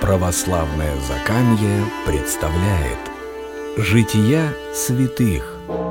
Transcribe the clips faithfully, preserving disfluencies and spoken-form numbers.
Православное Закамье представляет Жития святых.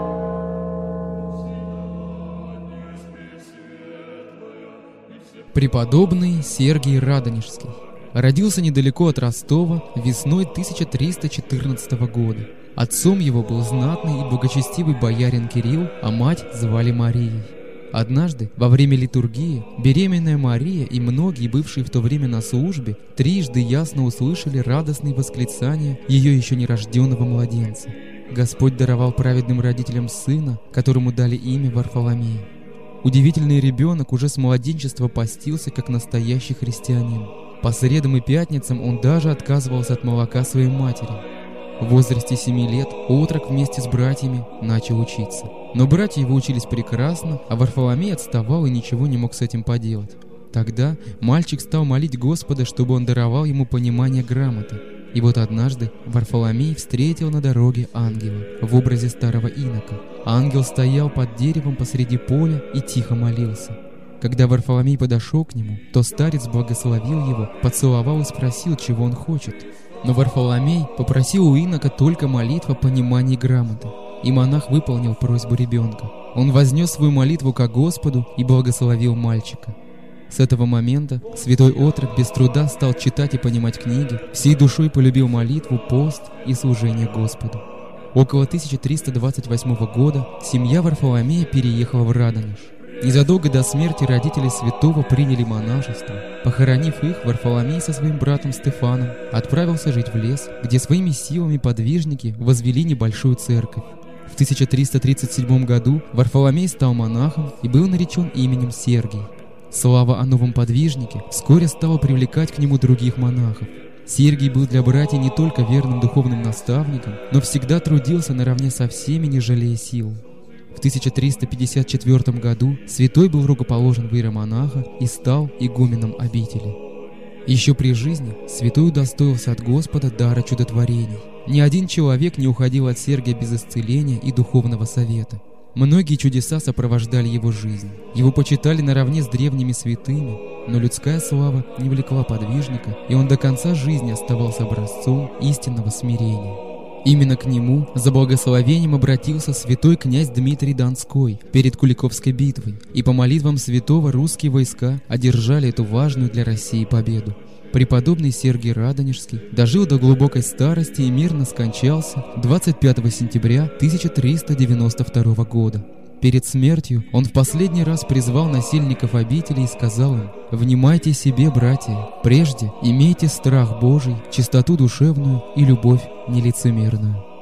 Преподобный Сергий Радонежский родился недалеко от Ростова весной тысяча триста четырнадцатого года. Отцом его был знатный и благочестивый боярин Кирилл, а мать звали Марией. Однажды, во время литургии, беременная Мария и многие, бывшие в то время на службе, трижды ясно услышали радостные восклицания ее еще нерожденного младенца. Господь даровал праведным родителям сына, которому дали имя Варфоломей. Удивительный ребенок уже с младенчества постился, как настоящий христианин. По средам и пятницам он даже отказывался от молока своей матери. В возрасте семи лет отрок вместе с братьями начал учиться. Но братья его учились прекрасно, а Варфоломей отставал и ничего не мог с этим поделать. Тогда мальчик стал молить Господа, чтобы он даровал ему понимание грамоты. И вот однажды Варфоломей встретил на дороге ангела в образе старого инока. Ангел стоял под деревом посреди поля и тихо молился. Когда Варфоломей подошел к нему, то старец благословил его, поцеловал и спросил, чего он хочет. Но Варфоломей попросил у инока только молитву о понимании грамоты, и монах выполнил просьбу ребенка. Он вознес свою молитву ко Господу и благословил мальчика. С этого момента святой отрок без труда стал читать и понимать книги, всей душой полюбил молитву, пост и служение Господу. Около тысяча триста двадцать восьмого года семья Варфоломея переехала в Радонеж. Незадолго до смерти родители святого приняли монашество. Похоронив их, Варфоломей со своим братом Стефаном отправился жить в лес, где своими силами подвижники возвели небольшую церковь. В тысяча триста тридцать седьмом году Варфоломей стал монахом и был наречен именем Сергий. Слава о новом подвижнике вскоре стала привлекать к нему других монахов. Сергий был для братьев не только верным духовным наставником, но всегда трудился наравне со всеми, не жалея сил. В тысяча триста пятьдесят четвёртом году святой был рукоположен в иеромонаха и стал игуменом обители. Еще при жизни святой удостоился от Господа дара чудотворений. Ни один человек не уходил от Сергия без исцеления и духовного совета. Многие чудеса сопровождали его жизнь. Его почитали наравне с древними святыми, но людская слава не влекла подвижника, и он до конца жизни оставался образцом истинного смирения. Именно к нему за благословением обратился святой князь Дмитрий Донской перед Куликовской битвой, и по молитвам святого русские войска одержали эту важную для России победу. Преподобный Сергий Радонежский дожил до глубокой старости и мирно скончался двадцать пятого сентября тысяча триста девяносто второго года. Перед смертью он в последний раз призвал насельников обители и сказал им: «Внимайте себе, братья, прежде имейте страх Божий, чистоту душевную и любовь нелицемерную».